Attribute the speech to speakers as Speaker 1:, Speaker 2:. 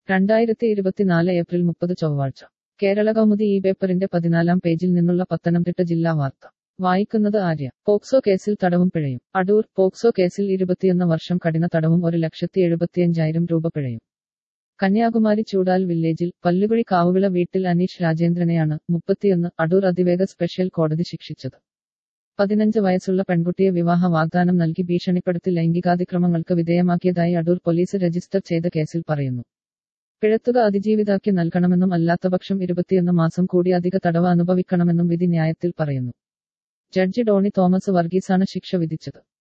Speaker 1: 2024 April 30 ചൊവ്വാഴ്ച കേരള കൗമുദി ഈ പേപ്പറിന്റെ 14-ാം പേജിൽ നിന്നുള്ള പത്തനംതിട്ട ജില്ലാ വാർത്ത വായിക്കുന്നത് ആര്യ. പോക്സോ കേസിൽ തടവും പിഴയും. അടൂർ. പോക്സോ കേസിൽ 21 വർഷം കഠിന തടവും 1,75,000 രൂപ പിഴയും. കന്യാകുമാരി ചൂടാൽ വില്ലേജിൽ പല്ലുകുഴി കാവുവിള വീട്ടിൽ അനീഷ് രാജേന്ദ്രനെയാണ് 31 അടൂർ അതിവേഗ സ്പെഷ്യൽ കോടതി ശിക്ഷിച്ചത്. 15 വയസ്സുള്ള പെൺകുട്ടിയെ വിവാഹ വാഗ്ദാനം നൽകി ഭീഷണിപ്പെടുത്തി ലൈംഗികാതിക്രമങ്ങൾക്ക് വിധേയമാക്കിയതായി അടൂർ പോലീസ് രജിസ്റ്റർ ചെയ്ത കേസിൽ പറയുന്നു. പിഴത്തുക അതിജീവിതാക്ക് നൽകണമെന്നും അല്ലാത്തപക്ഷം 21 മാസം കൂടി അധിക തടവ് അനുഭവിക്കണമെന്നും വിധി ന്യായത്തിൽ പറയുന്നു. ജഡ്ജി ഡോണി തോമസ് വർഗീസാണ് ശിക്ഷ വിധിച്ചത്.